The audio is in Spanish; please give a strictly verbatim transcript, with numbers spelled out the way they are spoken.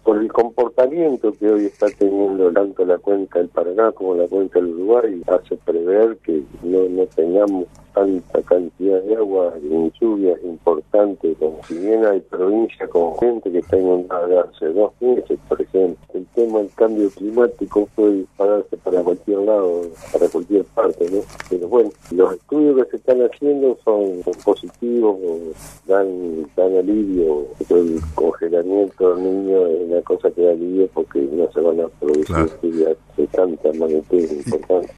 por el comportamiento que hoy está teniendo tanto la cuenca del Paraná como la cuenca del Uruguay, hace prever que no, no tengamos tanta cantidad de agua en lluvias importantes, como si bien hay provincias como gente que está inundada hace dos meses, por ejemplo. El tema del cambio climático puede dispararse para cualquier lado, para cualquier parte, ¿no? Pero bueno, los estudios que se están haciendo son positivos, dan, dan alivio. El congelamiento del niño es una cosa que da alivio porque no se van a producir claro. lluvias de tanta magnitud importante.